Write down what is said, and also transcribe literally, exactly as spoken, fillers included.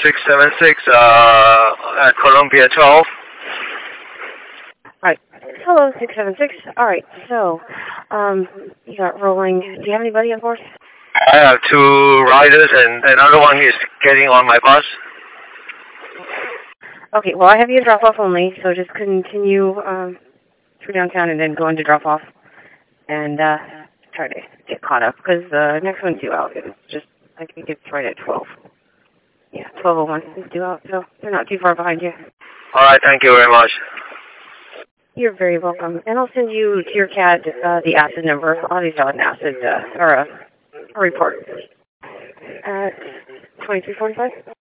six seven six uh, at Columbia twelve. Alright. Hello, six seven six. Alright, so, um, you got rolling. Do you have anybody on board? I have two riders and another one is getting on my bus. Okay, well, I have you in drop-off only, so just continue um, through downtown and then go into drop-off and uh, try to get caught up, because the uh, next one's due out. It's just, I think it's right at twelve. Yeah, twelve oh one is due out, so they're not too far behind you. All right, thank you very much. You're very welcome. And I'll send you to your cat uh, the acid number. Obviously, an acid uh, or a, a report at twenty-three forty-five.